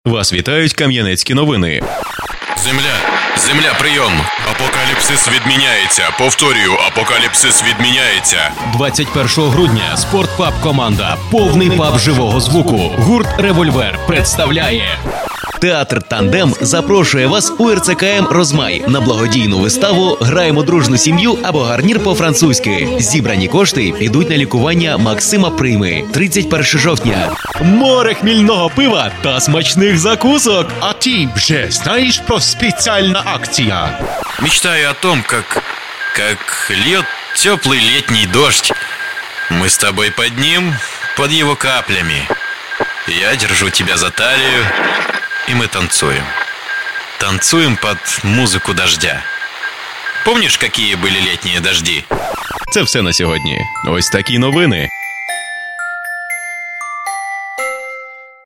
Вас вітають Кам'янецькі новини. Земля, прийом. Апокаліпсис відміняється. Повторюю, апокаліпсис відміняється. 21 грудня спортпаб команда «Повний паб живого звуку» гурт «Револьвер» представляє. Театр «Тандем» запрошує вас у РЦКМ «Розмай» на благодійну виставу «Граємо дружну сім'ю» або «Гарнір по-французьки». Зібрані кошти підуть на лікування Максима Прийми. 31 жовтня. Море хмільного пива та смачних закусок. А ти вже знаєш про спеціальну акцію? Мечтаю о том, как льет теплый летний дождь. Мы с тобой под ним, под его каплями. Я держу тебя за талию, и мы танцуем. Танцуем под музыку дождя. Помнишь, какие были летние дожди? Це все на сьогодні. Ось такі новини.